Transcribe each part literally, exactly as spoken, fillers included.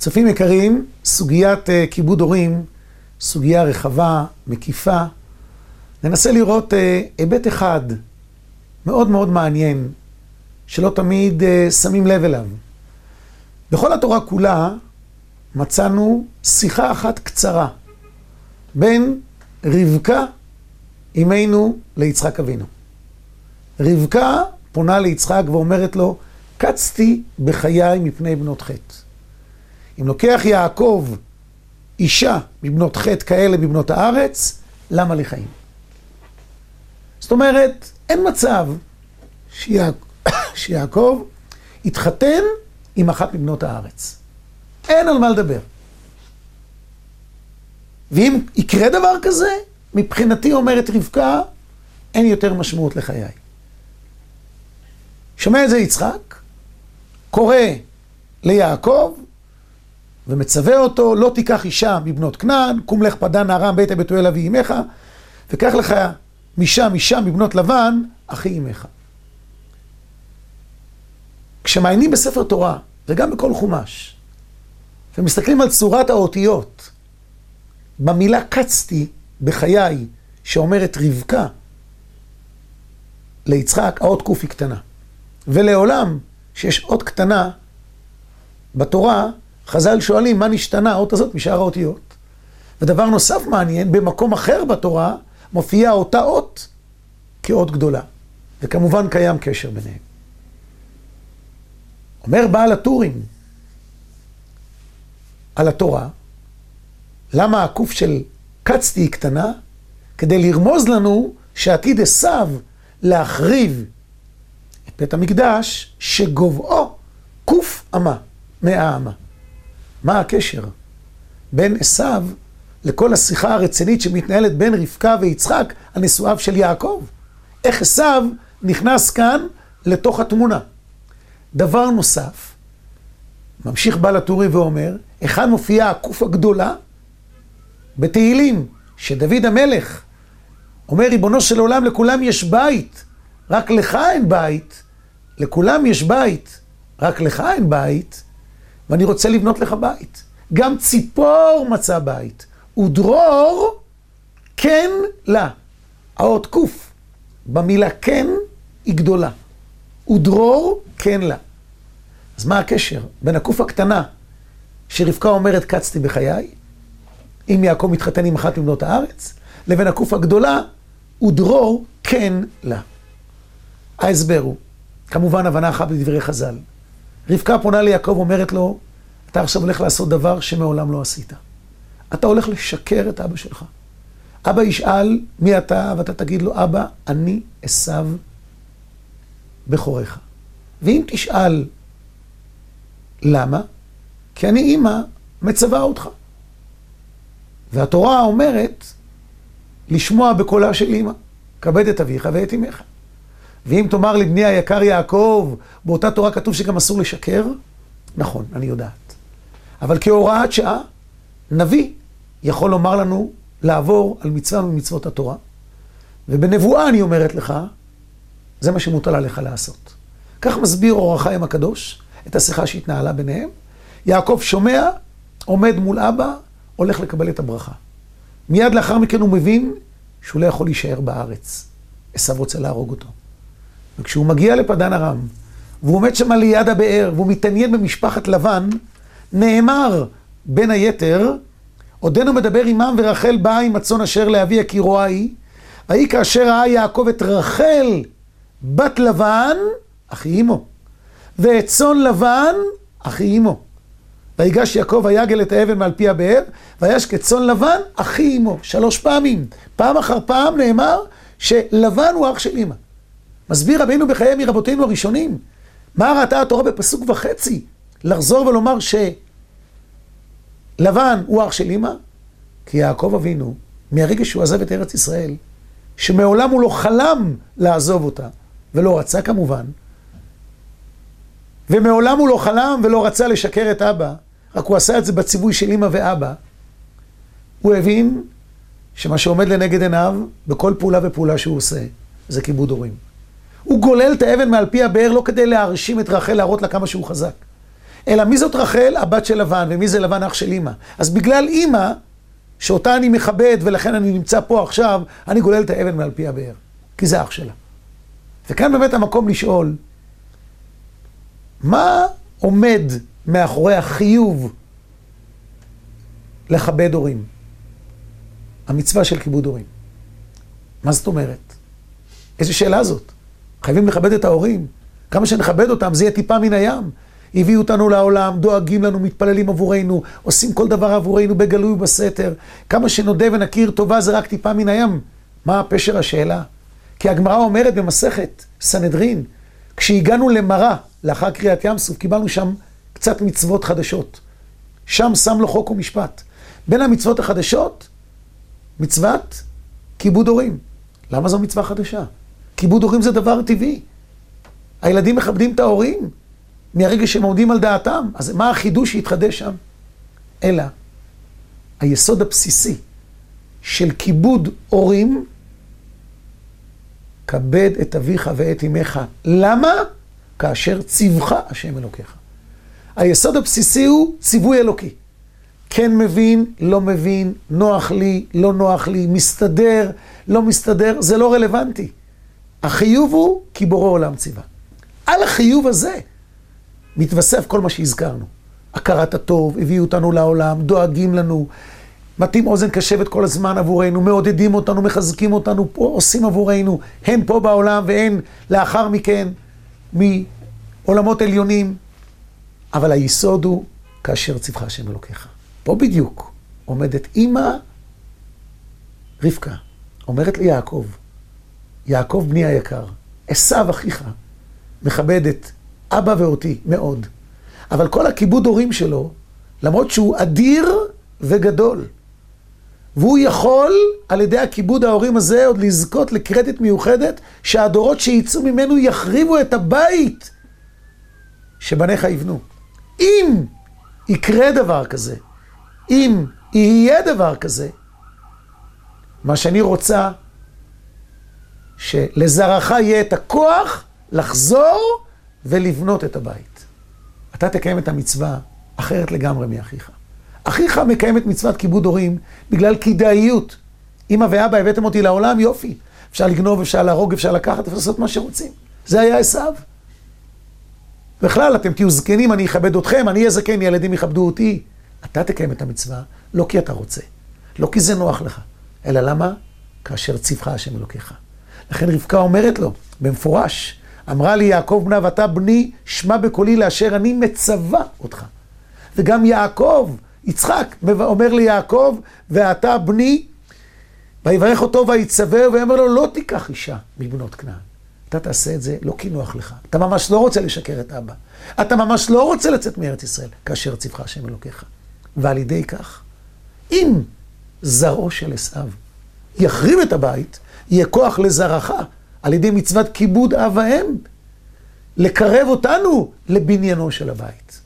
צופים יקרים, סוגיית uh, כיבוד הורים, סוגיה רחבה, מקיפה. ננסה לראות uh, היבט אחד מאוד מאוד מעניין, שלא תמיד uh, שמים לב אליו. בכל התורה כולה מצאנו שיחה אחת קצרה בין רבקה אמנו ליצחק אבינו. רבקה פונה ליצחק ואומרת לו, קצתי בחיי מפני בנות חטא. אם לוקח יעקב אישה מבנות חטא כאלה מבנות הארץ, למה לי חיים? זאת אומרת, אין מצב שיעקב, שיעקב יתחתן עם אחת מבנות הארץ. אין על מה לדבר. ואם יקרה דבר כזה, מבחינתי אומרת רבקה, אין יותר משמעות לחיי. שומע את זה יצחק, קורא ליעקב, ומצווה אותו, לא תיקח אישה מבנות כנען, קום לך פדן ארם בית בתואל אבי אמך, וקח לך משם אישה מבנות לבן, אחי אמך. כשמעיינים בספר תורה, וגם בכל חומש, ומסתכלים על צורת האותיות, במילה קצתי בחיי, שאומרת רבקה, ליצחק, האות קוף היא קטנה. ולעולם, שיש אות קטנה בתורה, חז"ל שואלים מה נשתנה האות הזאת משאר האותיות. ודבר נוסף מעניין, במקום אחר בתורה, מופיעה אותה אות כאות גדולה. וכמובן קיים קשר ביניהם. אומר בעל הטורים על התורה, למה הקוף של קצתי היא קטנה? כדי לרמוז לנו שעתיד עשיו להחריב את בית המקדש שגובהו קוף אמה, מאה אמה. מה הקשר בין עשיו לכל השיחה הרצינית שמתנהלת בין רבקה ויצחק על נישואיו של יעקב? איך עשיו נכנס כאן לתוך התמונה? דבר נוסף, ממשיך בעל הטורים ואומר, אחד מופיעה הקוף הגדולה בתהילים, שדוד המלך אומר, ריבונו של עולם, לכולם יש בית, רק לך אין בית, לכולם יש בית, רק לך אין בית, ואני רוצה לבנות לך בית. גם ציפור מצא בית, ודרור כן לה. האות קוף במילה כן היא גדולה, ודרור כן לה. אז מה הקשר בין הקוף הקטנה שרבקה אומרת קצתי בחיי, אם יעקב מתחתן עם אחת מבנות הארץ, לבין הקוף הגדולה, ודרור כן לה. ההסבר הוא, כמובן הבנה אחת בדברי חז"ל. רבקה פונה ליעקב ואומרת לו, אתה עכשיו הולך לעשות דבר שמעולם לא עשית. אתה הולך לשקר את אבא שלך. אבא ישאל מי אתה, ואתה תגיד לו, אבא, אני עשיו בכורך. ואם תשאל למה, כי אני אמא מצווה אותך. והתורה אומרת, לשמוע בקולה של אמא, כבד את אביך ואת אמך. ואם תאמר לבני היקר יעקב, באותה תורה כתוב שגם אסור לשקר, נכון, אני יודעת. אבל כהוראת שעה, נביא יכול לומר לנו לעבור על מצווה ממצוות התורה, ובנבואה אני אומרת לך, זה מה שמוטל עליך לעשות. כך מסביר אור החיים הקדוש את השיחה שהתנהלה ביניהם. יעקב שומע, עומד מול אבא, הולך לקבל את הברכה. מיד לאחר מכן הוא מבין שהוא לא יכול להישאר בארץ. עשיו רוצה להרוג אותו. וכשהוא מגיע לפדן ארם, והוא עומד שם ליד הבאר, והוא מתעניין במשפחת לבן, נאמר בין היתר, עודנו מדבר עמם ורחל באה עם הצאן אשר לאבי יקירו היא, והיא כאשר ראה יעקב את רחל בת לבן, אחי אמו, ואת צאן לבן, אחי אמו. ויגש יעקב ויגל את האבן מעל פי הבאר, ויש כצאן לבן, אחי אמו. שלוש פעמים. פעם אחר פעם נאמר שלבן הוא אח של אמא. מסביר רבינו בחיי מרבותינו הראשונים. מה ראתה התורה בפסוק וחצי? לחזור ולומר שלבן הוא אח של אמא? כי יעקב אבינו, מהרגע שהוא עזב את ארץ ישראל, שמעולם הוא לא חלם לעזוב אותה, ולא רצה כמובן, ומעולם הוא לא חלם ולא רצה לשקר את אבא, רק הוא עשה את זה בציווי של אמא ואבא, הוא הבין שמה שעומד לנגד עיניו, בכל פעולה ופעולה שהוא עושה, זה כיבוד הורים. הוא גולל את האבן מעל פי הבאר לא כדי להרשים את רחל, להראות לה כמה שהוא חזק, אלא מי זאת רחל? הבת של לבן, ומי זה לבן? אח של אמא. אז בגלל אמא, שאותה אני מכבד, ולכן אני נמצא פה עכשיו, אני גולל את האבן מעל פי הבאר, כי זה אח שלה. וכאן באמת המקום לשאול, מה עומד מאחורי החיוב לכבד הורים? המצווה של כיבוד הורים. מה זאת אומרת? איזו שאלה זאת? חייבים לכבד את ההורים. כמה שנכבד אותם, זה יהיה טיפה מן הים. הביאו אותנו לעולם, דואגים לנו, מתפללים עבורנו, עושים כל דבר עבורנו בגלוי ובסתר. כמה שנודה ונכיר טובה זה רק טיפה מן הים. מה פשר השאלה? כי הגמרא אומרת במסכת סנהדרין, כשהגענו למראה, לאחר קריאת ים סוף, קיבלנו שם קצת מצוות חדשות. שם שם לו חוק ומשפט. בין המצוות החדשות, מצוות כיבוד הורים. למה זו מצווה חדשה? כיבוד הורים זה דבר טבעי. הילדים מכבדים את ההורים מהרגע שהם עומדים על דעתם. אז מה החידוש שהתחדש שם? אלא, היסוד הבסיסי של כיבוד הורים, כבד את אביך ואת אמך. למה? כאשר ציווך השם אלוקיך. היסוד הבסיסי הוא ציווי אלוקי. כן מבין, לא מבין, נוח לי, לא נוח לי, מסתדר, לא מסתדר, זה לא רלוונטי. החיוב הוא כי בורא עולם ציווה. על החיוב הזה מתווסף כל מה שהזכרנו. הכרת הטוב, הביאו אותנו לעולם, דואגים לנו, מתאים אוזן קשבת כל הזמן עבורנו, מעודדים אותנו, מחזקים אותנו, פה, עושים עבורנו, הן פה בעולם והן לאחר מכן מעולמות עליונים. אבל היסוד הוא כאשר ציווך השם אלוקיך. פה בדיוק עומדת אמא רבקה, אומרת ליעקב, יעקב בני היקר, עשיו אחיך, מכבד את אבא ואותי מאוד. אבל כל הכיבוד הורים שלו, למרות שהוא אדיר וגדול, והוא יכול על ידי הכיבוד ההורים הזה עוד לזכות לקרדיט מיוחדת, שהדורות שיצאו ממנו יחריבו את הבית שבניך יבנו. אם יקרה דבר כזה, אם יהיה דבר כזה, מה שאני רוצה, שלזרעך יהיה את הכוח לחזור ולבנות את הבית. אתה תקיים את המצווה אחרת לגמרי מאחיך. אחיך מקיים את מצוות כיבוד הורים בגלל כדאיות. אמא ואבא הבאתם אותי לעולם, יופי. אפשר לגנוב, אפשר להרוג, אפשר לקחת, אפשר לעשות מה שרוצים. זה היה עשיו. בכלל, אתם תהיו זקנים, אני אכבד אתכם, אני אהיה זקן, ילדים יכבדו אותי. אתה תקיים את המצווה, לא כי אתה רוצה, לא כי זה נוח לך, אלא למה? כאשר ציווך השם אלוקיך. לכן רבקה אומרת לו, במפורש, אמרה לי יעקב בנה ואתה בני, שמע בקולי לאשר אני מצווה אותך. וגם יעקב, יצחק, אומר לי יעקב, ואתה בני, ויברך אותו ויצווה, ואומר לו, לא תיקח אישה מבנות כנען. אתה תעשה את זה לא כי נוח לך. אתה ממש לא רוצה לשקר את אבא. אתה ממש לא רוצה לצאת מארץ ישראל, כאשר ציווך השם אלוקיך. ועל ידי כך, אם זרעו של עשיו יחריב את הבית, יהיה כוח לזרעך, על ידי מצוות כיבוד אב ואם, לקרב אותנו לבניינו של הבית.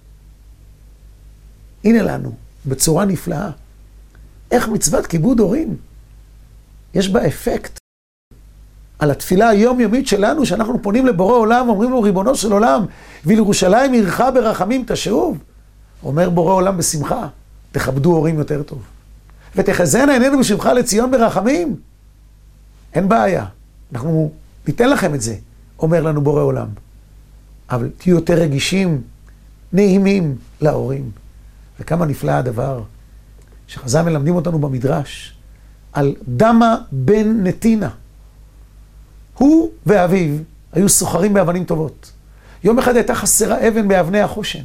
הנה לנו, בצורה נפלאה, איך מצוות כיבוד הורים, יש בה אפקט על התפילה היומיומית שלנו, שאנחנו פונים לבורא עולם, אומרים לו ריבונו של עולם, ולירושלים עירך ברחמים תשוב. אומר בורא עולם בשמחה, תכבדו הורים יותר טוב. ותחזינה עינינו בשמחה לציון ברחמים. אין בעיה, אנחנו ניתן לכם את זה, אומר לנו בורא עולם. אבל תהיו יותר רגישים, נעימים להורים. וכמה נפלא הדבר, שחז"ל מלמדים אותנו במדרש, על דמה בן נתינה. הוא ואביו היו סוחרים באבנים טובות. יום אחד הייתה חסרה אבן באבני החושן.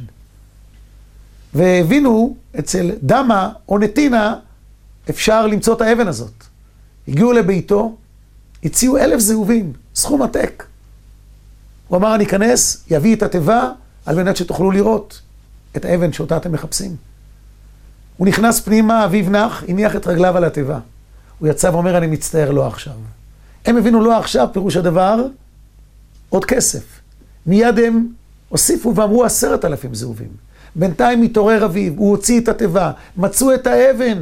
והבינו אצל דמה או נתינה אפשר למצוא את האבן הזאת. הגיעו לביתו, הציעו אלף זהובים, סכום עתק. הוא אמר, אני אכנס, יביא את התיבה, על מנת שתוכלו לראות את האבן שאותה אתם מחפשים. הוא נכנס פנימה, אביו נח, הניח את רגליו על התיבה. הוא יצא ואומר, אני מצטער, לא עכשיו. הם הבינו לא עכשיו, פירוש הדבר, עוד כסף. מיד הם הוסיפו ואמרו עשרת אלפים זהובים. בינתיים מתעורר אביו, הוא הוציא את התיבה, מצאו את האבן.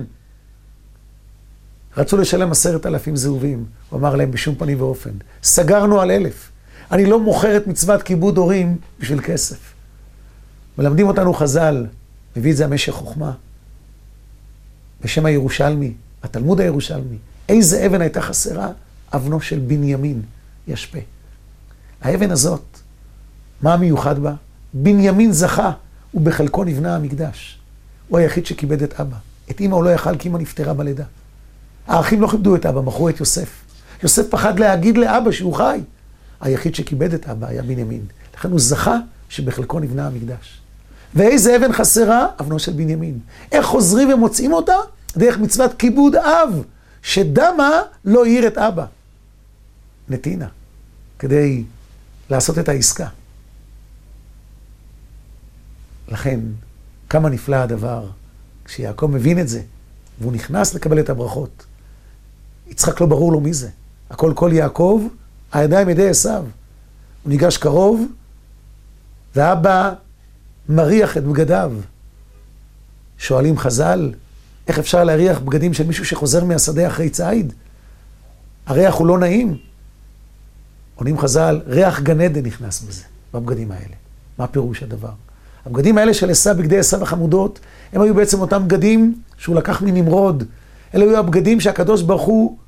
רצו לשלם עשרת אלפים זהובים. הוא אמר להם בשום פנים ואופן. סגרנו על אלף. אני לא מוכר את מצוות כיבוד הורים בשביל כסף. מלמדים אותנו חז"ל, מביא את זה המשך חוכמה, בשם הירושלמי, התלמוד הירושלמי. איזה אבן הייתה חסרה? אבנו של בנימין ישפה. האבן הזאת, מה המיוחד בה? בנימין זכה, ובחלקו נבנה המקדש. הוא היחיד שכיבד את אבא. את אמא הוא לא יכל כי אמא נפטרה בלידה. האחים לא כיבדו את אבא, מכרו את יוסף. יוסף פחד להגיד לאבא שהוא חי. היחיד שכיבד את אבא היה בנימין. לכן הוא זכה שבחלקו נבנה המקדש. ואיזה אבן חסרה? אבנו של בנימין. איך חוזרים ומוצאים אותה? דרך מצוות כיבוד אב, שדמה לא העיר את אבא. נתינה, כדי לעשות את העסקה. לכן, כמה נפלא הדבר, כשיעקב מבין את זה, והוא נכנס לקבל את הברכות. יצחק לא ברור לו מי זה. הכל כל יעקב, הידיים ידי עשיו. הוא ניגש קרוב, ואבא מריח את בגדיו. שואלים חז"ל, איך אפשר להריח בגדים של מישהו שחוזר מהשדה אחרי ציד? הריח הוא לא נעים. עונים חז"ל, ריח גן עדן נכנס בזה, בבגדים האלה. מה פירוש הדבר? הבגדים האלה של עשיו, בגדי עשיו החמודות, הם היו בעצם אותם בגדים שהוא לקח מנמרוד. אלה היו הבגדים שהקדוש ברוך הוא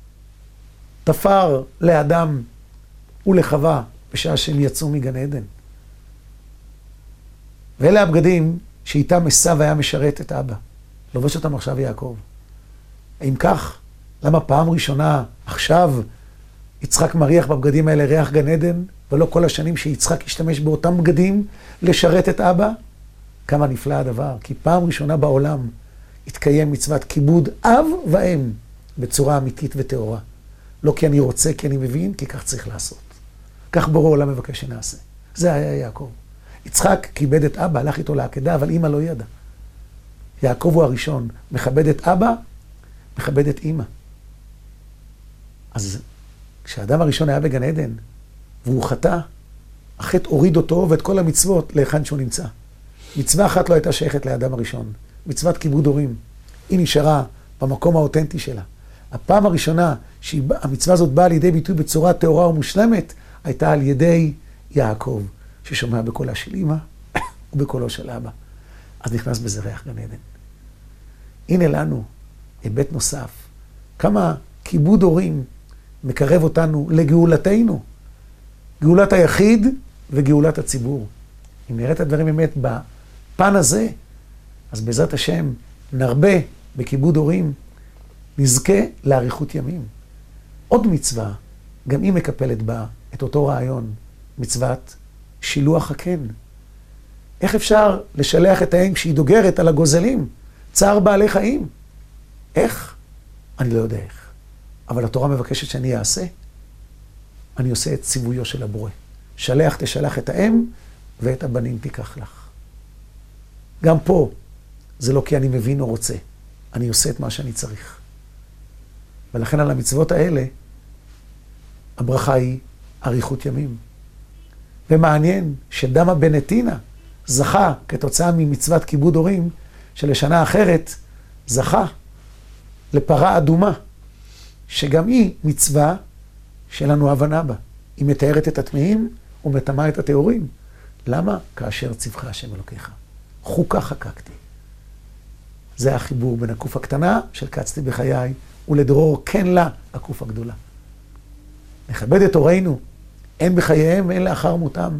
תפר לאדם ולחווה בשעה שהם יצאו מגן עדן. ואלה הבגדים שאיתם עשיו היה משרת את אבא. לובש אותם עכשיו יעקב. אם כך, למה פעם ראשונה עכשיו יצחק מריח בבגדים האלה ריח גן עדן, ולא כל השנים שיצחק ישתמש באותם בגדים לשרת את אבא? כמה נפלא הדבר, כי פעם ראשונה בעולם התקיים מצוות כיבוד אב ואם בצורה אמיתית וטהורה. לא כי אני רוצה, כי אני מבין, כי כך צריך לעשות. כך בורא עולם מבקש שנעשה. זה היה יעקב. יצחק כיבד את אבא, הלך איתו לעקדה, אבל אמא לא ידע. יעקב הוא הראשון, מכבד את אבא, מכבד את אמא. אז כשהאדם הראשון היה בגן עדן, והוא חטא, החטא הוריד אותו ואת כל המצוות להיכן שהוא נמצא. מצווה אחת לא הייתה שייכת לאדם הראשון, מצוות כיבוד הורים. היא נשארה במקום האותנטי שלה. הפעם הראשונה שהמצווה הזאת באה לידי ביטוי בצורה טהורה ומושלמת, הייתה על ידי יעקב, ששומע בקולה של אמא ובקולו של אבא. אז נכנס בזה ריח גן עדן. הנה לנו היבט נוסף. כמה כיבוד הורים מקרב אותנו לגאולתנו. גאולת היחיד וגאולת הציבור. אם נראה את הדברים באמת בפן הזה, אז בעזרת השם נרבה בכיבוד הורים, נזכה לאריכות ימים. עוד מצווה, גם היא מקפלת בה את אותו רעיון, מצוות שילוח הקן. איך אפשר לשלח את האם כשהיא דוגרת על הגוזלים? צער בעלי חיים. איך? אני לא יודע איך. אבל התורה מבקשת שאני אעשה. אני עושה את ציוויו של הבורא. שלח תשלח את האם ואת הבנים תיקח לך. גם פה זה לא כי אני מבין או רוצה. אני עושה את מה שאני צריך. ולכן על המצוות האלה, הברכה היא אריכות ימים. ומעניין שדמה בן נתינה זכה כתוצאה ממצוות כיבוד הורים, שלשנה אחרת זכה לפרה אדומה, שגם היא מצווה שלנו הבנה בה. היא מתארת את הטמאים ומטמאה את הטהורים. למה? כאשר צווך השם אלוקיך. חוקה חקקתי. זה החיבור בין הקוף הקטנה של קצתי בחיי, ולדרור כן לה הקוף הגדולה. נכבד את הורינו, אין בחייהם, אין לאחר מותם.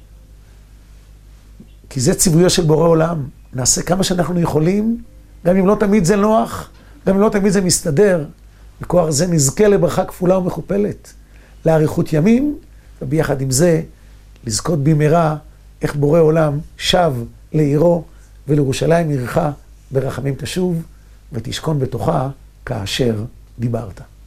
כי זה ציוויו של בורא עולם. נעשה כמה שאנחנו יכולים, גם אם לא תמיד זה נוח, גם אם לא תמיד זה מסתדר. בכוח זה נזכה לברכה כפולה ומכופלת, לאריכות ימים, וביחד עם זה, לזכות במהרה, איך בורא עולם שב לעירו, ולירושלים עירך ברחמים תשוב, ותשכון בתוכה כאשר דיברת.